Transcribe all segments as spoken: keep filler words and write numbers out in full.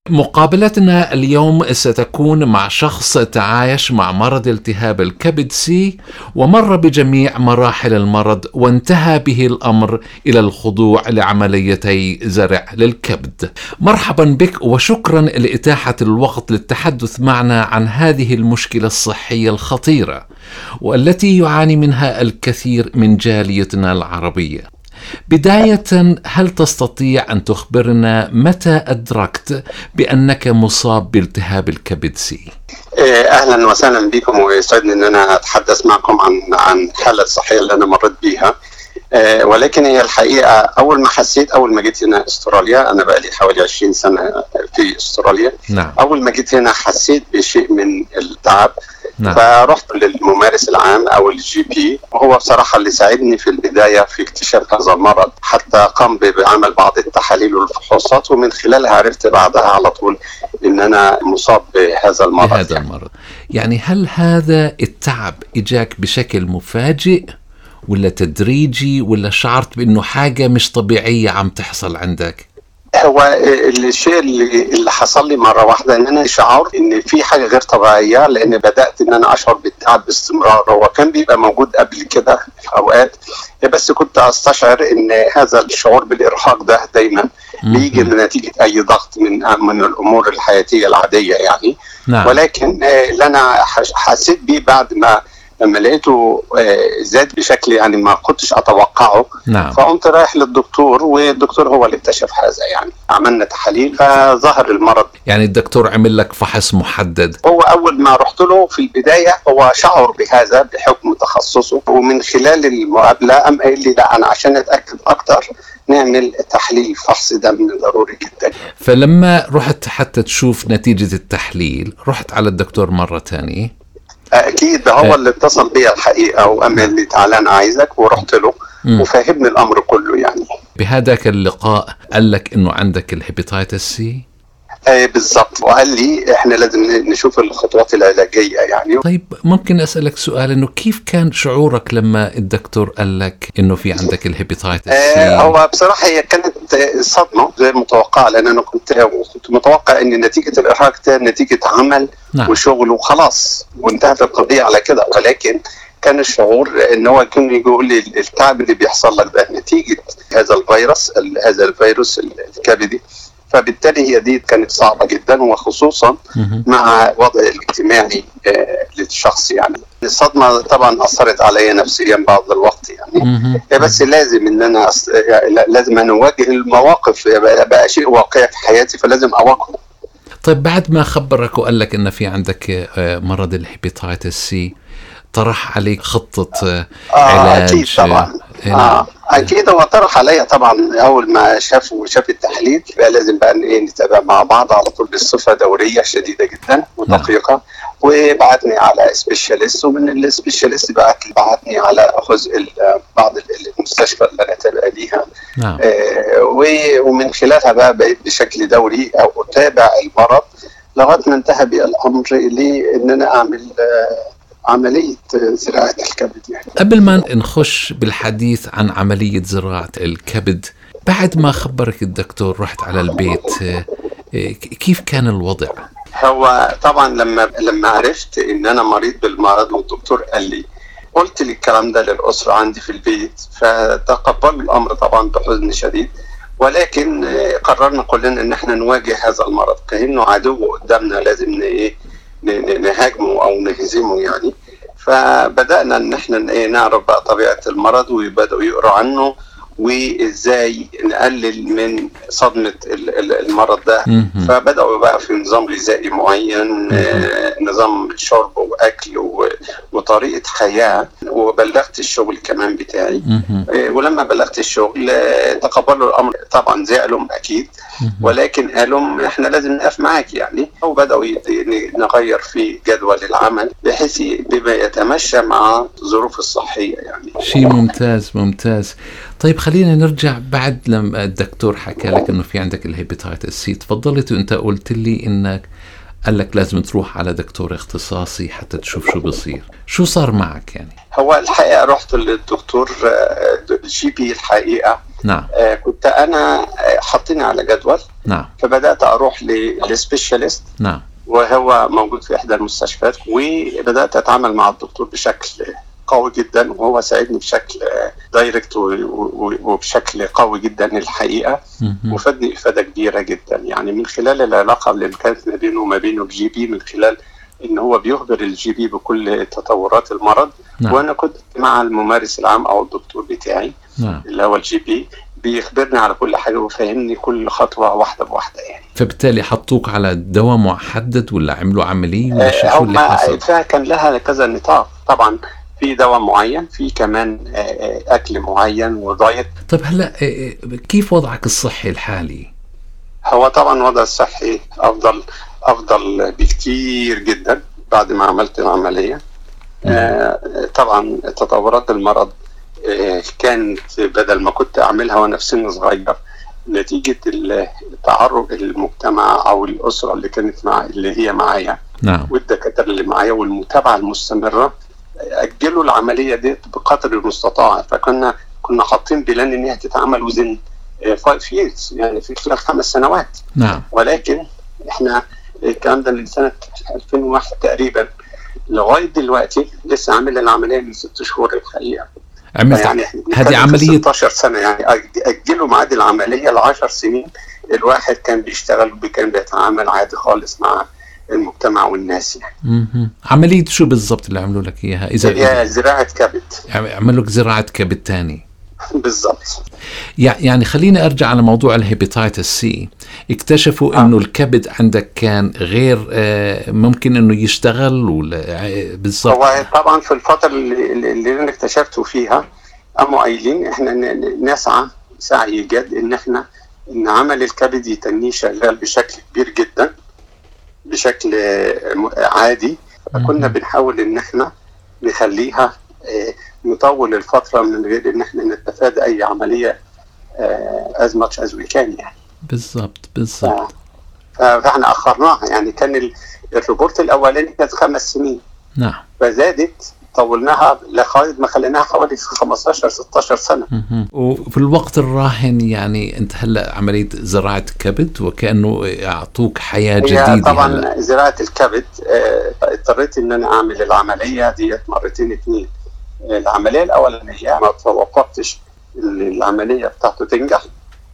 مقابلتنا اليوم ستكون مع شخص تعايش مع مرض التهاب الكبد سي ومر بجميع مراحل المرض وانتهى به الأمر إلى الخضوع لعمليتي زرع للكبد. مرحبا بك وشكرا لإتاحة الوقت للتحدث معنا عن هذه المشكلة الصحية الخطيرة والتي يعاني منها الكثير من جاليتنا العربية. بداية، هل تستطيع أن تخبرنا متى أدركت بأنك مصاب بالتهاب الكبد سي؟ أهلا وسهلا بكم، ويسعدني أن أنا أتحدث معكم عن عن الحالة الصحية اللي أنا مريت بيها. ولكن هي الحقيقة أول ما حسيت، أول ما جيت هنا استراليا، أنا بقى لي حوالي عشرين سنة في استراليا. نعم. أول ما جيت هنا حسيت بشيء من التعب. نعم. فرحت للممارس العام أو الجي بي، وهو بصراحة اللي ساعدني في البداية في اكتشاف هذا المرض، حتى قام بعمل بعض التحاليل والفحوصات، ومن خلالها عرفت بعدها على طول إن أنا مصاب بهذا المرض. بهذا يعني. المرض يعني هل هذا التعب إجاك بشكل مفاجئ ولا تدريجي، ولا شعرت بأنه حاجة مش طبيعية عم تحصل عندك؟ هو الشيء اللي, اللي حصل لي مرة واحدة ان انا شعرت ان في حاجة غير طبيعية، لان بدأت ان انا اشعر بالتعب باستمرار. هو كان بيبقى موجود قبل كده في اوقات، بس كنت استشعر ان هذا الشعور بالارهاق ده دايما بيجي نتيجة اي ضغط من من الامور الحياتية العادية يعني. نعم. ولكن اللي انا حسيت بيه بعد ما لما لقيته زاد بشكل يعني ما كنتش أتوقعه. نعم. فقمت رايح للدكتور، والدكتور هو اللي اكتشف هذا يعني. عملنا تحاليل فظهر المرض. يعني الدكتور عمل لك فحص محدد؟ هو أول ما رحت له في البداية هو شعر بهذا بحكم تخصصه، ومن خلال المقابلة أم قال لي لا، أنا عشان أتأكد أكتر نعمل تحليل فحص دم ضروري جدا. فلما رحت حتى تشوف نتيجة التحليل رحت على الدكتور مرة تانية؟ أكيد هو اللي اتصل بي الحقيقة وقال لي تعالى أنا عايزك، ورحت له وفهمني الأمر كله يعني. بهذاك اللقاء قال لك إنه عندك الهيباتيتس سي؟ ايه بالضبط، وقال لي احنا لازم نشوف الخطوات العلاجيه يعني. طيب ممكن اسالك سؤال، انه كيف كان شعورك لما الدكتور قال لك انه في عندك الهيباتيتس سي؟ اه هو بصراحه هي كانت صدمه غير متوقعه، لان انا كنت كنت متوقع ان نتيجه الارهاق ده نتيجه عمل. نعم. وشغل وخلاص وانتهت القضيه على كده. ولكن كان الشعور ان هو كان يقول لي التعب اللي بيحصل لك ده نتيجه هذا الفيروس هذا الفيروس الكبدي. فبالتالي هي دي كانت صعبة جدا، وخصوصا مع وضع الاجتماعي للشخص يعني. الصدمة طبعا أثرت علي نفسيا بعض الوقت يعني. بس لازم ان انا أص... لازم أن أواجه المواقف، بقى شيء واقعي في حياتي فلازم أواجهه. طيب بعد ما خبرك وقال لك ان في عندك مرض الهيباتيتس سي، طرح عليك خطة علاج؟ أكيد طبعا. آه. أكيد هو طرح عليا طبعا. أول ما شاف وشاف التحليل بقى لازم بقى نتابع مع بعض على طول بصفة دورية شديدة جدا ودقيقة. نعم. وبعتني على سبيشاليست، ومن السبيشاليست بعتني على أخذ بعض المستشفى اللي أنا تابع ليها. نعم. آه ومن خلالها بقى بقيت بشكل دوري أو أتابع المرض لغاية ما انتهى بالأمر لي إن أنا أعمل آه عملية زراعة الكبد يعني. قبل ما نخش بالحديث عن عملية زراعة الكبد، بعد ما خبرك الدكتور رحت على البيت، كيف كان الوضع؟ هو طبعا لما لما عرفت ان انا مريض بالمرض والدكتور قال لي، قلت لي الكلام ده للأسرة عندي في البيت، فتقبلوا الامر طبعا بحزن شديد. ولكن قررنا كلنا ان احنا نواجه هذا المرض كأنه عدو قدامنا، لازم ايه نهاجمه او نهزمه يعني. فبدأنا ان احنا نعرف بقى طبيعة المرض، وبدأوا يقرأوا عنه وازاي نقلل من صدمة المرض ده. فبدأوا بقى في نظام غذائي معين، نظام شرب واكل وطريقة حياة. وبلغت الشغل كمان بتاعي، ولما بلغت الشغل تقبلوا الامر طبعا، زعلوا اكيد، ولكن قالوا احنا لازم نقف معاك يعني. وبدأوا نغير في جدول العمل بحيث بما يتمشى مع ظروف الصحية يعني. شيء ممتاز ممتاز. طيب خلينا نرجع بعد لما الدكتور حكى لك انه في عندك الهيباتيتس سي، تفضلت وانت قلت لي انك قال لك لازم تروح على دكتور اختصاصي حتى تشوف شو بصير. شو صار معك يعني؟ هو الحقيقة رحت للدكتور جي بي الحقيقة. نعم. كنت أنا حاطيني على جدول. نعم. فبدأت أروح للسبيشاليست. نعم. وهو موجود في إحدى المستشفيات، وبدأت أتعامل مع الدكتور بشكل قوي جدا، وهو ساعدني بشكل دايركت وبشكل قوي جدا الحقيقة، وفادني إفادة كبيرة جدا يعني من خلال العلاقة اللي كانت ما بينه وما بينه الجي بي، من خلال إن هو بيخبر الجي بي بكل تطورات المرض. نعم. وأنا كنت مع الممارس العام أو الدكتور بتاعي. نعم. اللي هو الجي بي بيخبرني على كل حاجة وفهمني كل خطوة واحدة بواحدة يعني. فبالتالي حطوك على دواء محدد ولا عملوا عملية ولا شو اللي حصل؟ فكان لها كذا نطاق طبعا، في دواء معين، في كمان أكل معين ودايت. طيب هلا كيف وضعك الصحي الحالي؟ هو طبعا وضع الصحي أفضل أفضل بكتير جدا بعد ما عملت العملية. آه طبعا تطورات المرض آه كانت بدل ما كنت أعملها وأنا في سن صغير، نتيجة التعرض المجتمع أو الأسرة اللي كانت مع اللي هي معايا. نعم. والدكاترة اللي معايا والمتابعة المستمرة، أجلوا العملية دي بقدر المستطاع. فكنا كنا حاطين بلان إنها تتعمل وزن فايف ييرز يعني في خلال خمس سنوات. نعم. ولكن إحنا الكلام ده من سنة ألفين وواحد تقريبا لغاية دلوقتي لسه عامل العملية من ست شهور الحقيقة. عملت يعني هذه عملية ستاشر سنة يعني، أجلوا معاد العملية لعشر سنين. الواحد كان بيشتغل وكان بيتعامل عادي خالص مع المجتمع والناس يعني. م-م. عملية شو بالضبط اللي عملوا لك إياها؟ إذا هي زراعة كبد. عملوا لك زراعة كبد تاني. بالضبط. يعني خليني أرجع على موضوع الهيباتيتس سي. اكتشفوا آه. إنه الكبد عندك كان غير ممكن إنه يشتغل ولا بالضبط؟ هو طبعا في الفترة اللي, اللي أنا اكتشفته فيها قاموا قايلين إحنا نسعى سعي جد إن إحنا إن عمل الكبد يتنيه شغال بشكل كبير جدا بشكل عادي. فكنا بنحاول إن إحنا نخليها نطول الفترة من غير إن إحنا نتفادى أي عملية as much as we can يعني. بالضبط بالضبط. فإحنا أخرناها يعني، كان الريبورت الأولاني كانت خمس سنين. نعم. فزادت طولناها لغاية ما خليناها حوالي خمستاشر ستاشر سنة. وفي الوقت الراهن يعني أنت هلأ عملية زراعة كبد وكأنه يعطوك حياة جديدة. طبعا هلأ. زراعة الكبد اضطريت إن أنا أعمل العملية دي مرتين اتنين. العملية الأولانية ما توقفتش العملية بتاعته تنجح،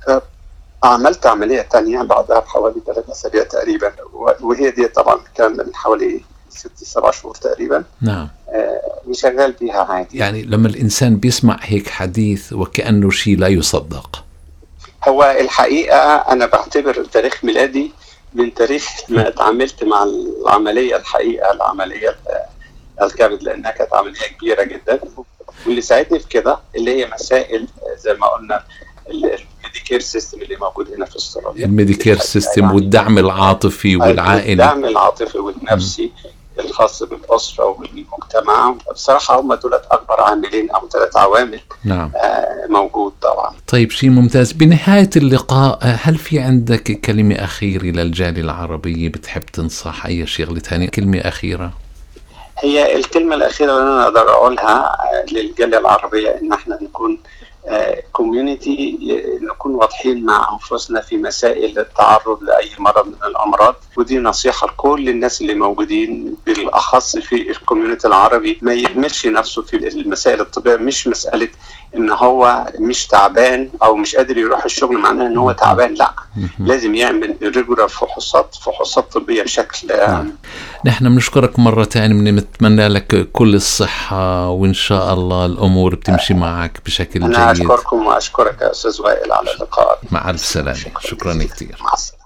عملت عملية تانية بعدها بحوالي ثلاثة أسابيع تقريبا، وهي دي طبعا كان من حوالي ست سبع شهور تقريبا. نعم. وشغال بيها عادي. يعني لما الإنسان بيسمع هيك حديث وكأنه شيء لا يصدق. هو الحقيقة أنا بعتبر تاريخ ميلادي من تاريخ ما اتعاملت مع العملية الحقيقة العملية الكبد، لأنها كانت عملية كبيرة جدا. واللي ساعدني في كده اللي هي مسائل زي ما قلنا الميديكير سيستم اللي موجود هنا في استراليا، الميديكير سيستم يعني والدعم العاطفي والعائلي، الدعم العاطفي والنفسي م. الخاص بالأسرة والمجتمع. بصراحة هم دولت أكبر عاملين أو ثلاث عوامل. نعم. آه موجود طبعا. طيب شيء ممتاز. بنهاية اللقاء هل في عندك كلمة أخيرة للجالية العربية بتحب تنصح أي شغلة ثانية؟ كلمة أخيرة. هي الكلمة الأخيرة اللي أنا أقدر أقولها للجالية العربية إن احنا نكون كوميونيتي، نكون واضحين مع أنفسنا في مسائل التعرض لأي مرض من الأمراض. ودي نصيحة لكل الناس اللي موجودين بالأخص في الكوميونيتي العربي، ما يهملش نفسه في المسائل الطبية. مش مسألة إن هو مش تعبان أو مش قادر يروح الشغل معناه إن هو تعبان، لا، لازم يعمل ريجولار فحوصات فحوصات طبية بشكل نعم. نحن بنشكرك مرة تانية، بنتمنى لك كل الصحة وإن شاء الله الأمور بتمشي معك بشكل أنا جيد. أنا أشكركم وأشكرك يا أستاذ وائل على اللقاء. مع السلامة. شكرا كثير. مع السلامة.